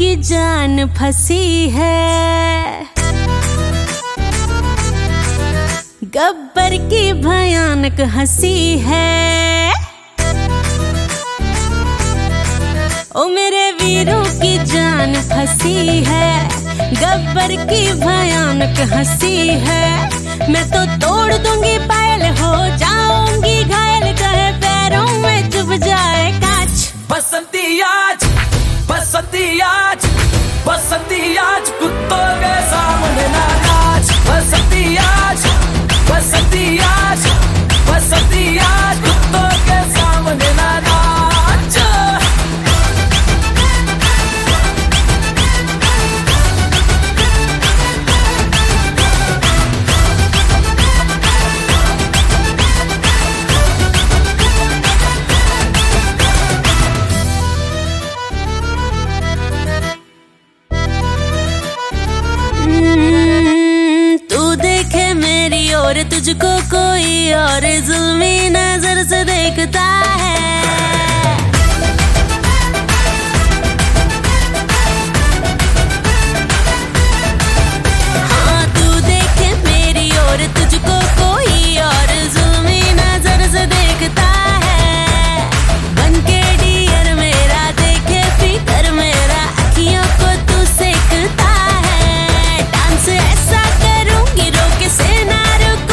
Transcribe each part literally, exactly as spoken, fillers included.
की जान फंसी है, गब्बर की भयानक हंसी है। ओ मेरे वीरों की जान फंसी है, गब्बर की भयानक हंसी है। मैं तो तोड़ दूंगी पायल, हो जाऊंगी घायल, कहे पैरों में चुभ जाए कांच। बसंती आज, बसंती आज, बसंती आज, कुत्तों के सामने ना नाच। बसंती आज, बसंती आज, बसंती आज, कुत्तों के सामने ना नाच। और तुझको कोई और जुल्मी नजर से देखता है। हाँ तू देखे मेरी और तुझको कोई और जुल्मी नजर से देखता है। बन के डियर मेरा देखे फिकर मेरा, अखियों को तू सेकता है। डांस ऐसा करूंगी रोके से ना,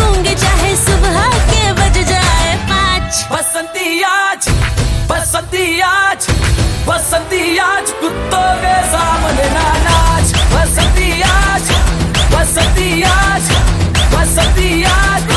बसंती आज, बसंती आज, बसंती आज, कुत्तों के सामने ना नाच। बसंती आज, बसंती आज, बसंती आज,